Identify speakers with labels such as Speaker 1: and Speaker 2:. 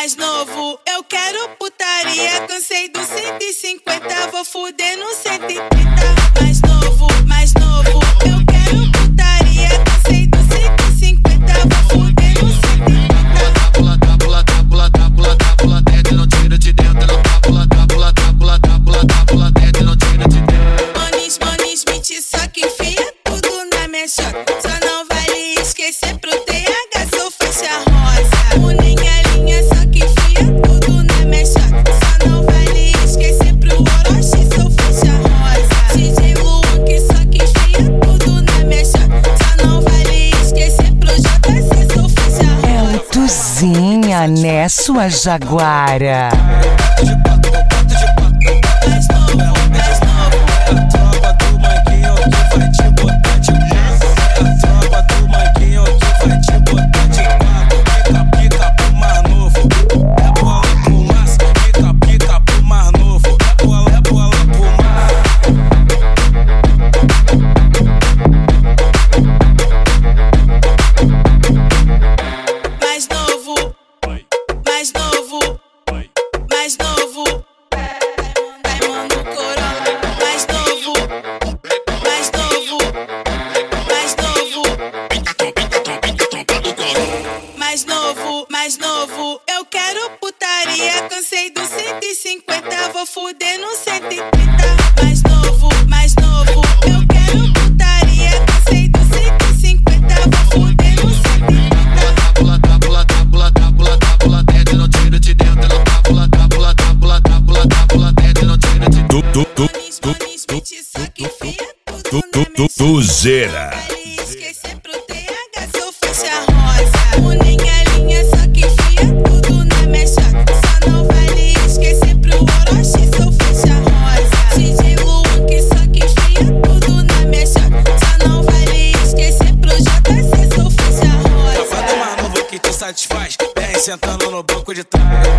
Speaker 1: mais novo, eu quero putaria. Cansei do 150, vou fuder no 130. Mais novo, eu quero putaria. Cansei do 150, vou fuder no 130.
Speaker 2: Pula dentro, não tira de dentro. Pula dentro, não tira de dentro.
Speaker 1: Manis, mente, só que enfia tudo na minha chota. Só não vale esquecer pro TH, sou faixa rosa. Linha, só que enfia tudo na minha chota. Só não vale esquecer pro Orochi, sou faixa rosa. DJ Luan, que só que enfia tudo na minha chota. Só não vale esquecer pro JC, sou faixa rosa.
Speaker 3: É o Tuzinha, né, sua jaguara? Mais novo, eu quero putaria. Cansei do 150, vou fuder no 130. Mais novo, eu quero putaria. Cansei do 150, vou fuder no 130.
Speaker 2: Pula dentro, não tira de dentro. Pula dentro, não tira de dentro.
Speaker 1: Manis, mente, só que enfia tudo na minha chota.
Speaker 4: Tuzeira.
Speaker 1: Esquecer pro TH, sou faixa rosa. Linha, só que enfia tudo na minha chota. Só não vale esquecer pro Orochi, sou faixa rosa. DJ Luan, que só que enfia tudo na minha chota. Só não vale esquecer pro JC, sou faixa rosa.
Speaker 5: Safado mais novo que te satisfaz, vem sentando no banco de trás.